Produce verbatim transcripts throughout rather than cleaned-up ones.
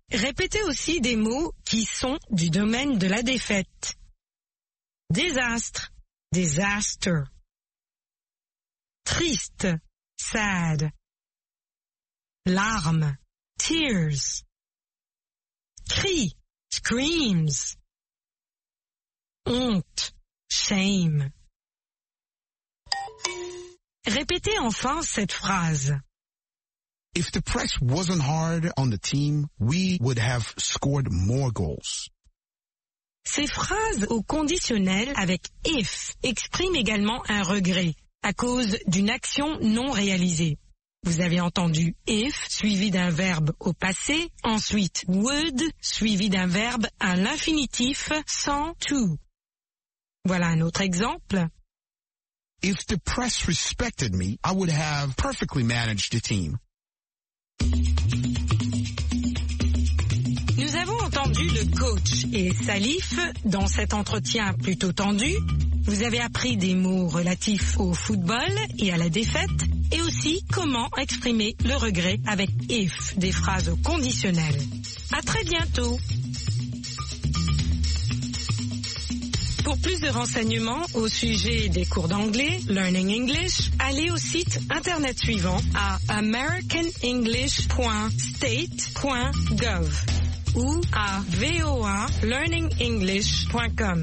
Répétez aussi des mots qui sont du domaine de la défaite. Désastre, disaster. Triste, sad. Larmes, tears. Cri, screams. Honte, shame. Répétez enfin cette phrase. If the press wasn't hard on the team, we would have scored more goals. Ces phrases au conditionnel avec if expriment également un regret à cause d'une action non réalisée. Vous avez entendu if suivi d'un verbe au passé, ensuite would suivi d'un verbe à l'infinitif sans to. Voilà un autre exemple. If the press respected me, I would have perfectly managed the team. Nous avons entendu le coach et Salif dans cet entretien plutôt tendu. Vous avez appris des mots relatifs au football et à la défaite et aussi comment exprimer le regret avec if, des phrases conditionnelles. À très bientôt. Pour plus de renseignements au sujet des cours d'anglais, Learning English, allez au site internet suivant à american english point state point gov ou à v o a learning english point com.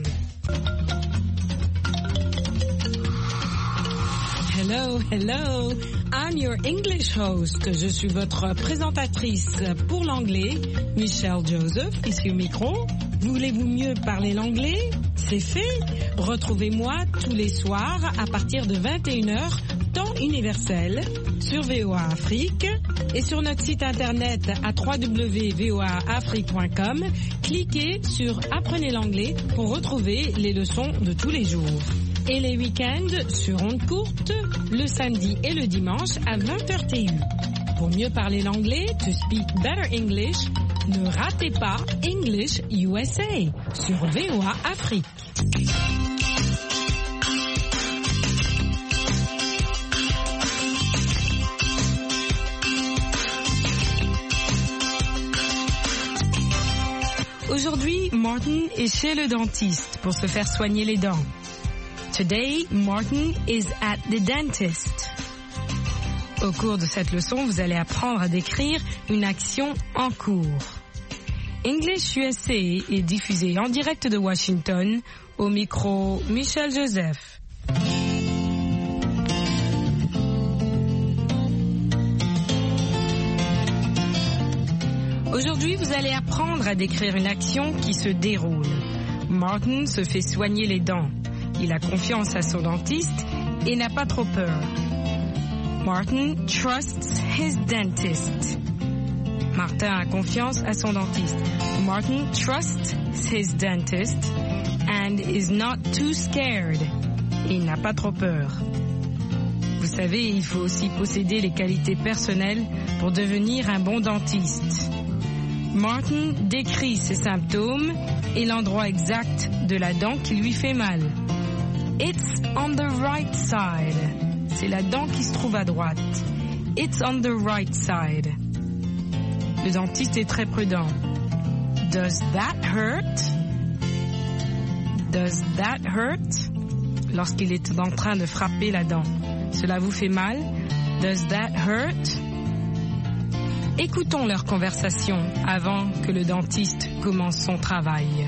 Hello, hello, I'm your English host. Je suis votre présentatrice pour l'anglais, Michelle Joseph, ici au micro. Voulez-vous mieux parler l'anglais? C'est fait. Retrouvez-moi tous les soirs à partir de vingt et une heures, temps universel, sur V O A Afrique et sur notre site internet à w w w point v o a afrique point com. Cliquez sur Apprenez l'anglais pour retrouver les leçons de tous les jours. Et les week-ends sur ondes courtes, le samedi et le dimanche à vingt heures T U. Pour mieux parler l'anglais, to speak better English, ne ratez pas English U S A sur V O A Afrique. Aujourd'hui, Martin est chez le dentiste pour se faire soigner les dents. Today, Martin is at the dentist. Au cours de cette leçon, vous allez apprendre à décrire une action en cours. English U S A est diffusé en direct de Washington, au micro Michelle Joseph. Aujourd'hui, vous allez apprendre à décrire une action qui se déroule. Martin se fait soigner les dents. Il a confiance à son dentiste et n'a pas trop peur. Martin trusts his dentist. Martin a confiance à son dentiste. Martin trusts his dentist and is not too scared. Et il n'a pas trop peur. Vous savez, il faut aussi posséder les qualités personnelles pour devenir un bon dentiste. Martin décrit ses symptômes et l'endroit exact de la dent qui lui fait mal. It's on the right side. C'est la dent qui se trouve à droite. It's on the right side. Le dentiste est très prudent. Does that hurt? Does that hurt? Lorsqu'il est en train de frapper la dent. Cela vous fait mal? Does that hurt? Écoutons leur conversation avant que le dentiste commence son travail.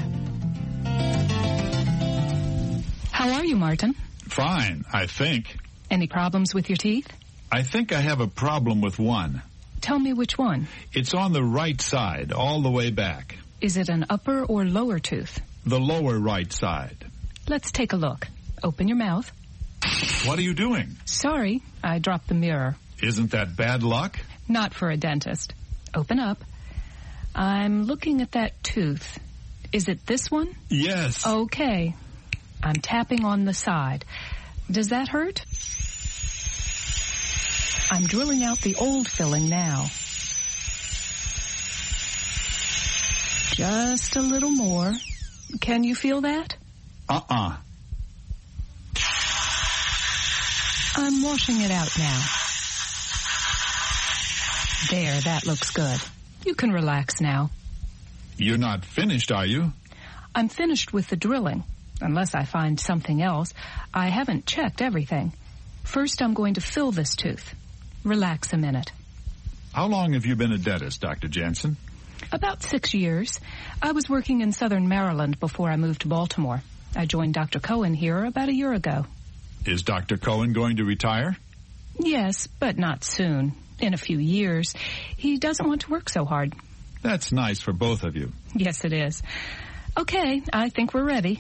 How are you, Martin? Fine, I think. Any problems with your teeth? I think I have a problem with one. Tell me which one. It's on the right side, all the way back. Is it an upper or lower tooth? The lower right side. Let's take a look. Open your mouth. What are you doing? Sorry, I dropped the mirror. Isn't that bad luck? Not for a dentist. Open up. I'm looking at that tooth. Is it this one? Yes. Okay. I'm tapping on the side. Does that hurt? I'm drilling out the old filling now. Just a little more. Can you feel that? Uh-uh. I'm washing it out now. There, that looks good. You can relax now. You're not finished, are you? I'm finished with the drilling. Unless I find something else. I haven't checked everything. First, I'm going to fill this tooth. Relax a minute. How long have you been a dentist, Doctor Jansen? About six years. I was working in southern Maryland before I moved to Baltimore. I joined Doctor Cohen here about a year ago. Is Doctor Cohen going to retire? Yes, but not soon. In a few years. He doesn't want to work so hard. That's nice for both of you. Yes, it is. Okay, I think we're ready.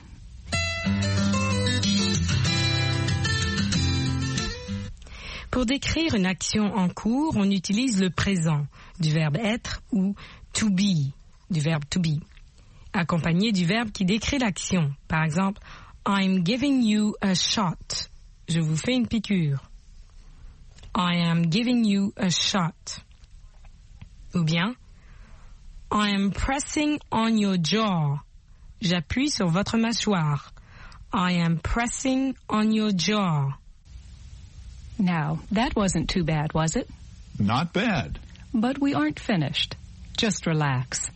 Pour décrire une action en cours, on utilise le présent du verbe être ou to be du verbe to be, accompagné du verbe qui décrit l'action. Par exemple, I'm giving you a shot. Je vous fais une piqûre. I am giving you a shot. Ou bien, I am pressing on your jaw. J'appuie sur votre mâchoire. I am pressing on your jaw. Now, that wasn't too bad, was it? Not bad. But we aren't finished. Just relax.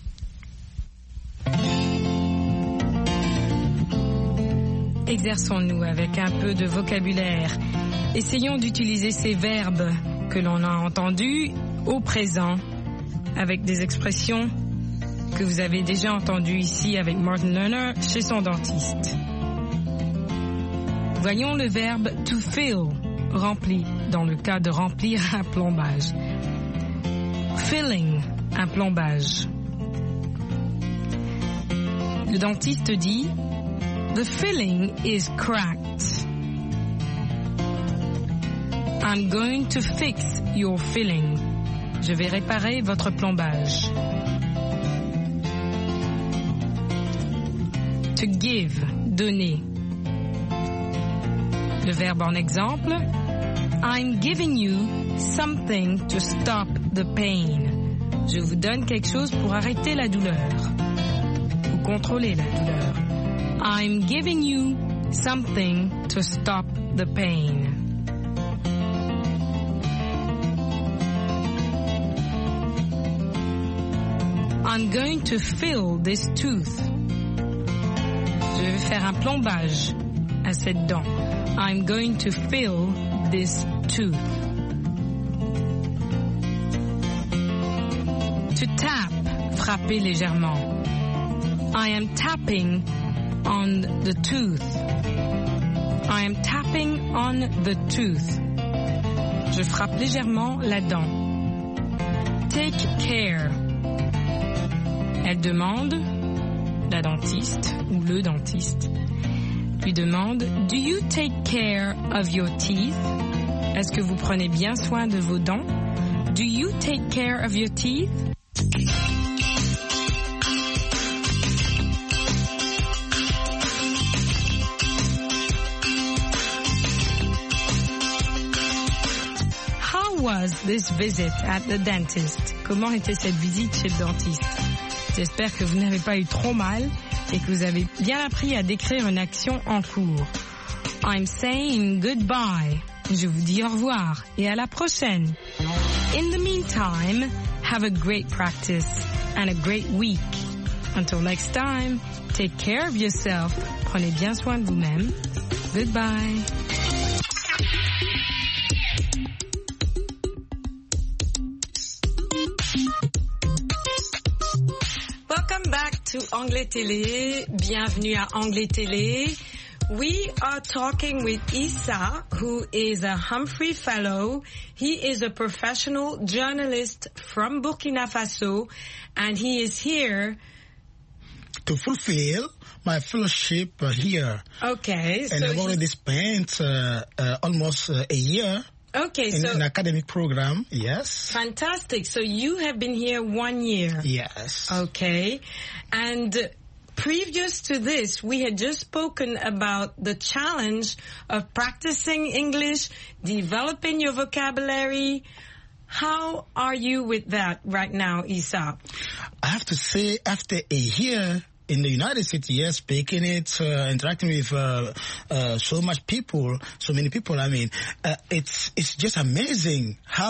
Exerçons-nous avec un peu de vocabulaire. Essayons d'utiliser ces verbes que l'on a entendus au présent avec des expressions que vous avez déjà entendues ici avec Martin Lerner chez son dentiste. Voyons le verbe to fill, rempli, dans le cas de remplir un plombage. Filling, un plombage. Le dentiste dit The filling is cracked. I'm going to fix your filling. Je vais réparer votre plombage. To give, donner. Le verbe en exemple, I'm giving you something to stop the pain. Je vous donne quelque chose pour arrêter la douleur ou contrôler la douleur. I'm giving you something to stop the pain. I'm going to fill this tooth. Je vais faire un plombage à cette dent. I'm going to fill this tooth. To tap, frapper légèrement. I am tapping on the tooth. I am tapping on the tooth. Je frappe légèrement la dent. Take care. Elle demande, la dentiste ou le dentiste, lui demande, Do you take care of your teeth? Est-ce que vous prenez bien soin de vos dents? Do you take care of your teeth? How was this visit at the dentist? Comment était cette visite chez le dentiste? J'espère que vous n'avez pas eu trop mal et que vous avez bien appris à décrire une action en cours. I'm saying goodbye. Je vous dis au revoir et à la prochaine. In the meantime, have a great practice and a great week. Until next time, take care of yourself. Prenez bien soin de vous-même. Goodbye. To Anglais Télé, bienvenue à Anglais Télé. We are talking with Issa, who is a Humphrey Fellow. He is a professional journalist from Burkina Faso, and he is here to fulfill my fellowship uh, here. Okay. And so I've already spent uh, uh, almost uh, a year Okay, in so an academic program, yes. Fantastic. So you have been here one year. Yes. Okay. And previous to this, we had just spoken about the challenge of practicing English, developing your vocabulary. How are you with that right now, Issa? I have to say, after a year in the United States, yes, speaking it, uh, interacting with uh, uh, so much people, so many people, I mean, uh, it's it's just amazing how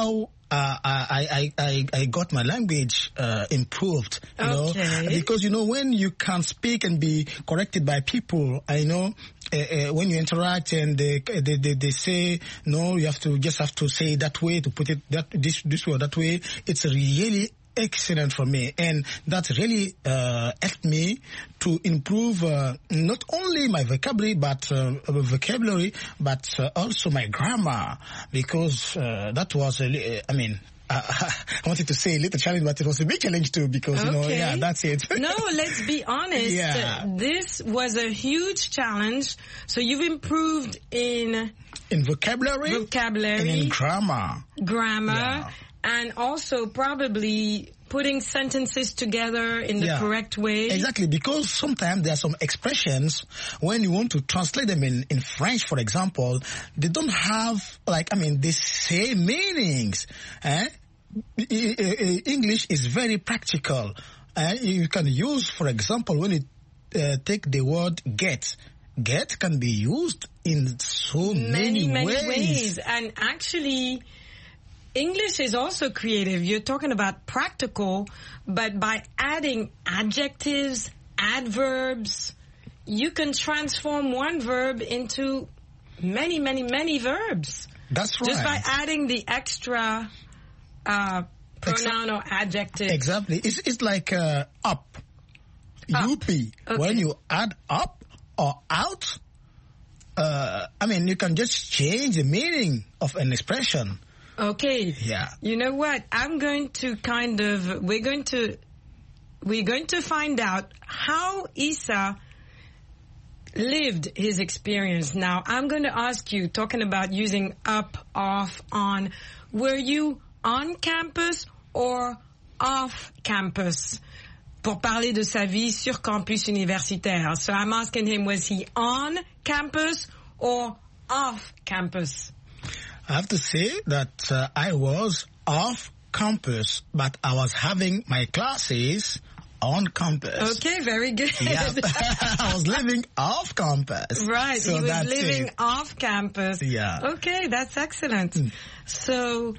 uh, I, I, I, I got my language uh, improved. You Okay. know, because you know when you can speak and be corrected by people, I know uh, uh, when you interact and they, they they they say no, you have to just have to say it that way, to put it that this this way or that way. It's really excellent for me, and that really uh, helped me to improve uh, not only my vocabulary but uh, vocabulary but uh, also my grammar, because uh, that was a li- I mean I wanted to say a little challenge, but it was a big challenge too, because you know Okay. yeah, that's it. No, let's be honest. Yeah. This was a huge challenge. So you've improved in In vocabulary, vocabulary, and in grammar. grammar, Yeah. and also probably putting sentences together in the Yeah. correct way. Exactly, because sometimes there are some expressions when you want to translate them in, in French, for example, they don't have, like, I mean, the same meanings. Eh? I- I- I- English is very practical. Eh? You can use, for example, when you uh, take the word get, get can be used in so many, many, many ways. ways. And actually, English is also creative. You're talking about practical, but by adding adjectives, adverbs, you can transform one verb into many, many, many verbs. That's right. Just by adding the extra uh, pronoun or adjective. Exactly. It's, it's like uh, up. Up. U P. Okay. When you add up or out, uh, I mean, you can just change the meaning of an expression. Okay. Yeah. You know what? I'm going to kind of, we're going to, we're going to find out how Issa lived his experience. Now, I'm going to ask you, talking about using up, off, on, were you on campus or off campus? Pour parler de sa vie sur campus universitaire. So I'm asking him, was he on campus or off campus? I have to say that uh, I was off campus, but I was having my classes on campus. Okay, very good. Yeah. I was living off campus. Right, So he was that's living it. off campus. Yeah. Okay, that's excellent. So,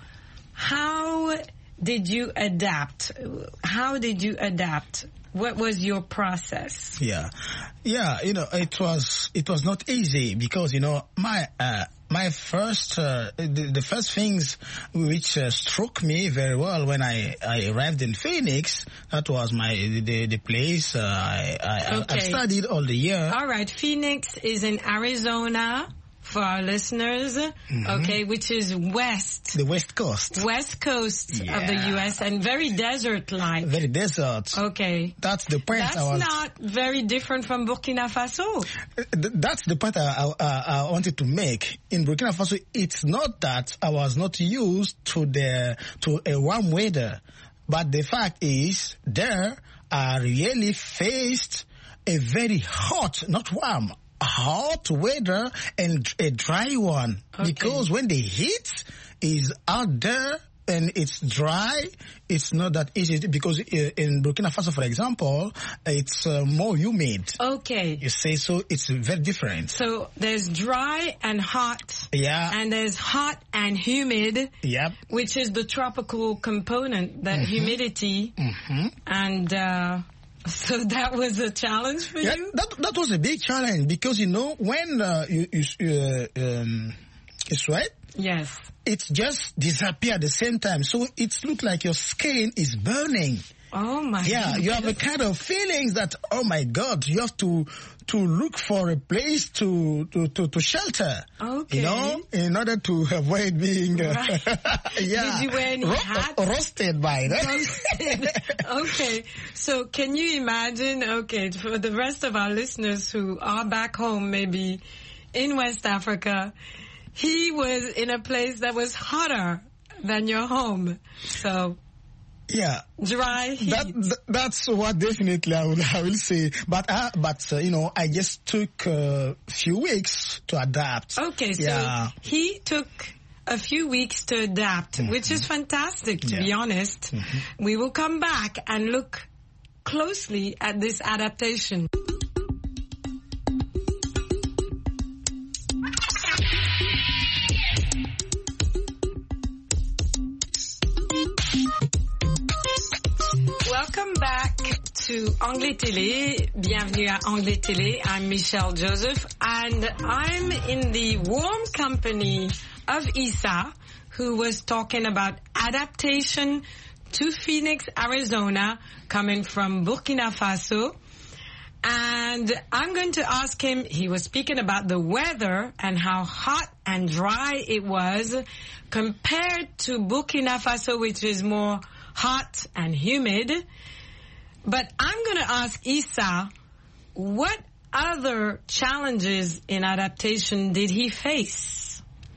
how did you adapt? How did you adapt? What was your process? Yeah, yeah. You know, it was it was not easy, because you know my uh, my first uh, the, the first things which uh, struck me very well when I, I arrived in Phoenix, that was my the the place uh, I I, Okay. I studied all the year. All right, Phoenix is in Arizona for our listeners. Okay, which is west. The West Coast, West coast of the Yeah. U S and very desert-like. very desert. Okay. That's the point. That's I was. not very different from Burkina Faso. Th- That's the point I, I, I wanted to make. In Burkina Faso, it's not that I was not used to the to a warm weather, but the fact is, there I really faced a very hot, not warm, hot weather and a dry one. Okay. Because when the heat is out there and it's dry, it's not that easy, because uh, in Burkina Faso, for example, it's uh, more humid. Okay. You say, so it's very different. So there's dry and hot. Yeah. And there's hot and humid, Yep. which is the tropical component, the humidity. Mm-hmm. And uh, so that was a challenge for Yeah, you? that that was a big challenge, because you know when uh, you you uh, um, you sweat, Yes. it just disappear at the same time. So it looks like your skin is burning. Oh my Yeah, you have a goodness. kind of feelings that, oh my God, you have to to look for a place to to to, to shelter. Okay. You know, in order to avoid being uh, Right. yeah, Did you wear any hat? roasted by that. Okay, so can you imagine, okay, for the rest of our listeners who are back home, maybe in West Africa, he was in a place that was hotter than your home. So, Yeah. dry heat. That, th- that's what definitely I will, I will say. But, uh, but uh, you know, I just took a few weeks to adapt. Okay, so Yeah. he took a few weeks to adapt, which is fantastic, to be Yeah. honest. We will come back and look closely at this adaptation. to Anglais Télé. Bienvenue à Anglais Télé. I'm Michelle Joseph, and I'm in the warm company of Issa, who was talking about adaptation to Phoenix, Arizona, coming from Burkina Faso. And I'm going to ask him, he was speaking about the weather and how hot and dry it was compared to Burkina Faso, which is more hot and humid. But I'm going to ask Issa, what other challenges in adaptation did he face?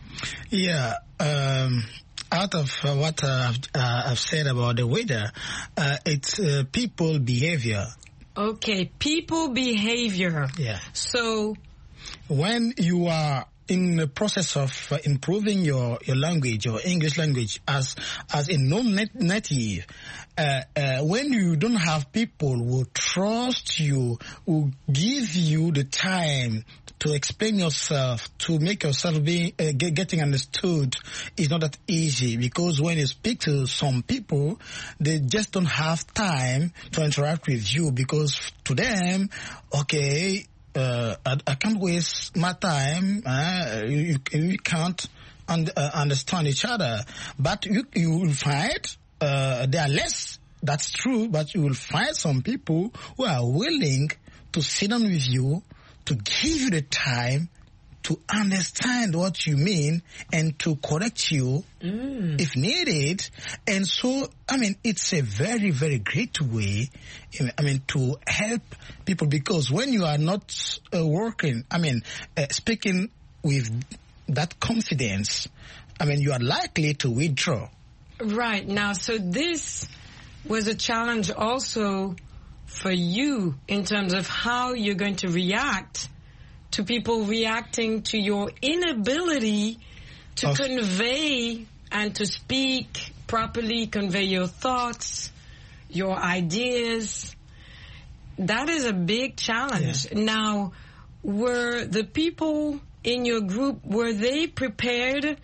Yeah, um, out of uh, what uh, uh, I've said about the weather, uh, it's uh, people behavior. Okay, people behavior. Yeah. So when you are in the process of uh, improving your, your language, your English language, as as a non-native, uh, uh, when you don't have people who trust you, who give you the time to explain yourself, to make yourself be uh, get, getting understood, is not that easy, because when you speak to some people, they just don't have time to interact with you, because to them, okay, uh, I, I can't waste my time. Uh, you, you can't un- uh, understand each other, but you you will find uh, there are less. That's true, but you will find some people who are willing to sit down with you, to give you the time to understand what you mean and to correct you mm. if needed. And so, I mean, it's a very, very great way, I mean, to help people, because when you are not uh, working, I mean, uh, speaking with that confidence, I mean, you are likely to withdraw. Right. Now, so this was a challenge also for you in terms of how you're going to react to people reacting to your inability to of convey and to speak properly, convey your thoughts, your ideas. That is a big challenge. Yeah. Now, were the people in your group, were they prepared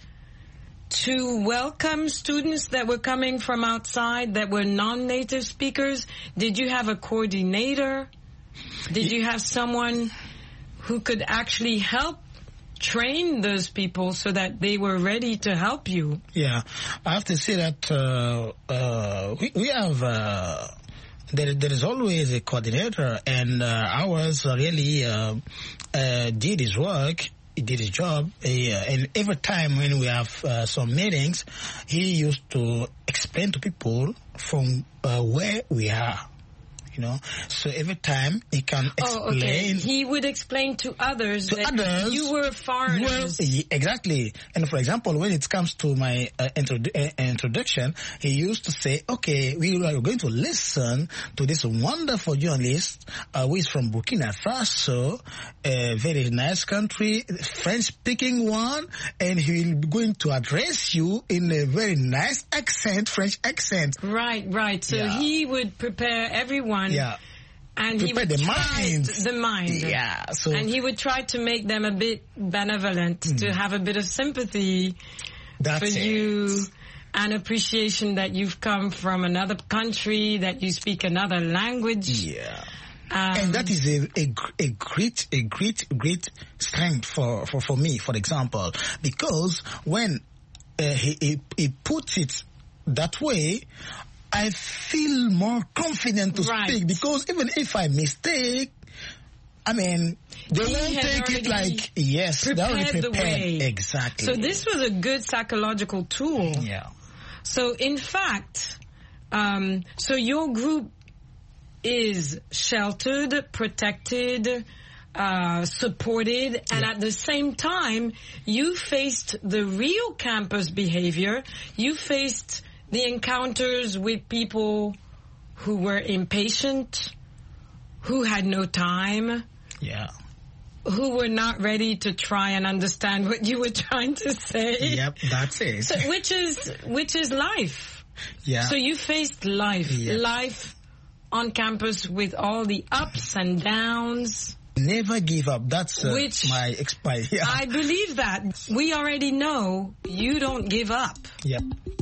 to welcome students that were coming from outside that were non-native speakers? Did you have a coordinator? Did you have someone who could actually help train those people so that they were ready to help you? Yeah, I have to say that uh, uh, we, we have, uh, there, there is always a coordinator, and uh, ours really uh, uh, did his work. He did his job, he, uh, and every time when we have uh, some meetings, he used to explain to people from uh, where we are. You know, so every time he can explain. Oh, okay. He would explain to others to that others, you were foreigners. Well, exactly. And for example, when it comes to my uh, introdu- uh, introduction, he used to say, okay, we are going to listen to this wonderful journalist uh, who is from Burkina Faso, a very nice country, French-speaking one, and he will be going to address you in a very nice accent, French accent. Right, right. So yeah. He would prepare everyone. Yeah. And prepare he would the try mind. The mind. Yeah. So. And he would try to make them a bit benevolent, mm. to have a bit of sympathy That's for it. you, and appreciation that you've come from another country, that you speak another language. Yeah. Um, and that is a, a, a great, a great, great strength for, for, for me, for example, because when uh, he, he, he puts it that way, I feel more confident to right. speak, because even if I mistake, I mean, they he won't take it like, yes, they're already prepared. The way. Exactly. So this was a good psychological tool. Yeah. So in fact, um, so your group is sheltered, protected, uh, supported, and yeah. at the same time, you faced the real campus behavior. You faced the encounters with people who were impatient, who had no time, yeah, who were not ready to try and understand what you were trying to say. Yep, that's it. So, which is which is life. Yeah. So you faced life, yeah. life on campus with all the ups and downs. Never give up. That's uh, Which my expiry. Yeah. I believe that. We already know you don't give up. Yep.